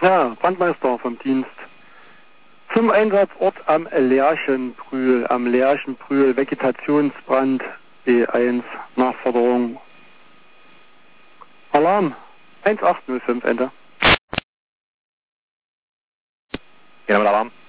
Ja, Brandmeister vom Dienst. Zum Einsatzort am Lerchenbrühl, Vegetationsbrand B1, Nachforderung. Alarm 1805, Enter. Genau, Alarm.